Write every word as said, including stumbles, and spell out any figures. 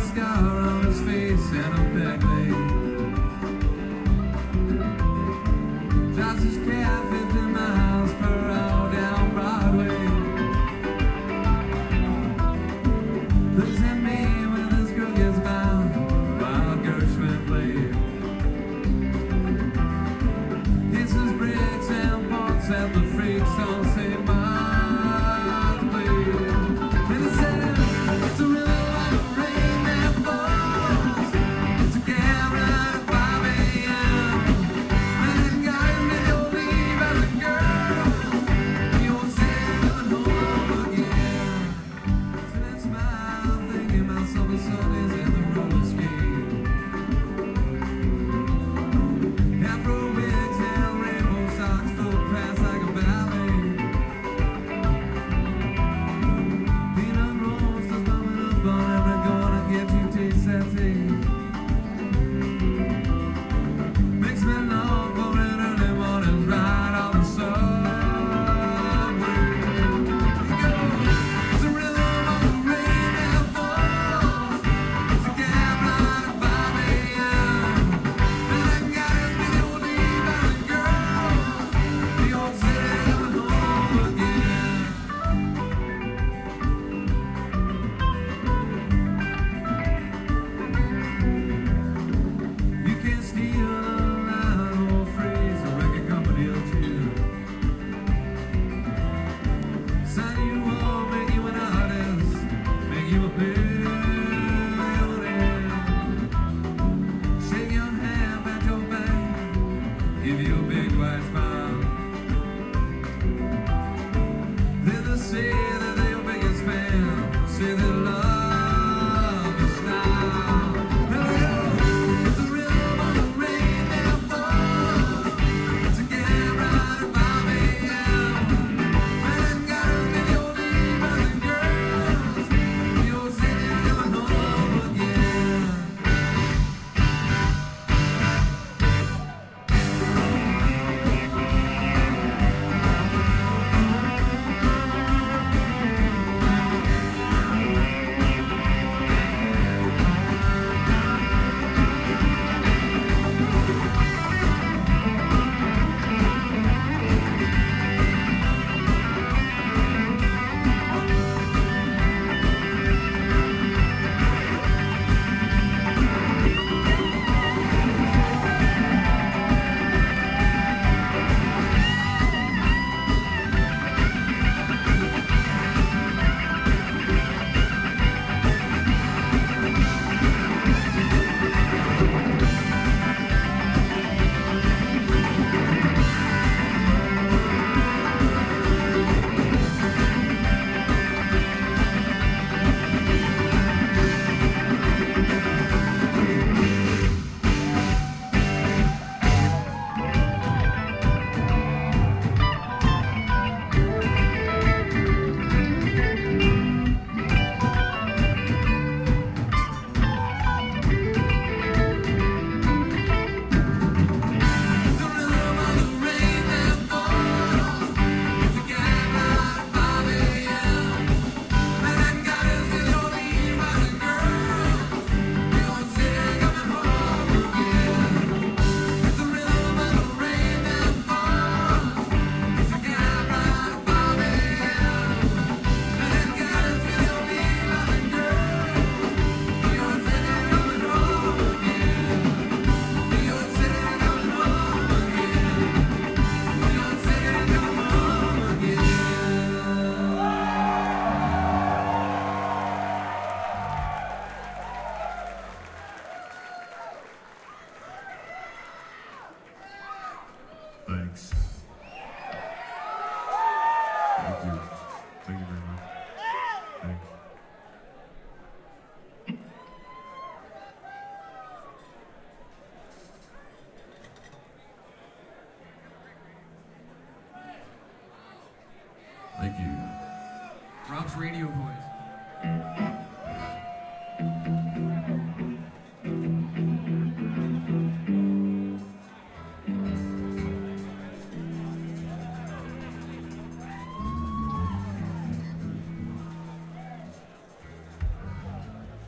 scar on his face and a back leg. Drives his cab fifty miles per hour down Broadway. Looks at me when this girl gets bound while Gershwin played. Hits his brakes and parks at the freaks on Saint Mark's Place. And he said, it's a real lot of rain that falls. It's a cab ride at five a m And then guys may go leave as a girl. You won't see them home again. So that smile thinking about summer Sundays and the roller skate. Afro wigs and rainbow socks float past like a ballet. Peanut rolls just bumming up on every corner, get you taste that taste. Makes me long for an early morning ride on the subway. It's a rhythm of the rain that falls. It's a cab ride at five a m And that guys may go leave as a girl. The old city coming home again. You can't steal a line or phrase a record company will choose. Sign you up, make you an artist, make you a billionaire. Shake your hand, pat your back, give you a big white smile. Then they say that they're your biggest fan, say they love your style. There we go. It's a rhythm of the rain that falls. It's a cab ride at five a m And then guys may go leave as a girls. The old city coming home again. It's a rhythm of the rain that falls. It's a cab ride at five a m And then guys may go leave as a girl. The old city coming home again. It's a rhythm of the rain that falls. It's a cab ride at five a m And then guys may go leave as a girl. The old city coming home again. The old city coming home again. The old city coming home again. Thanks.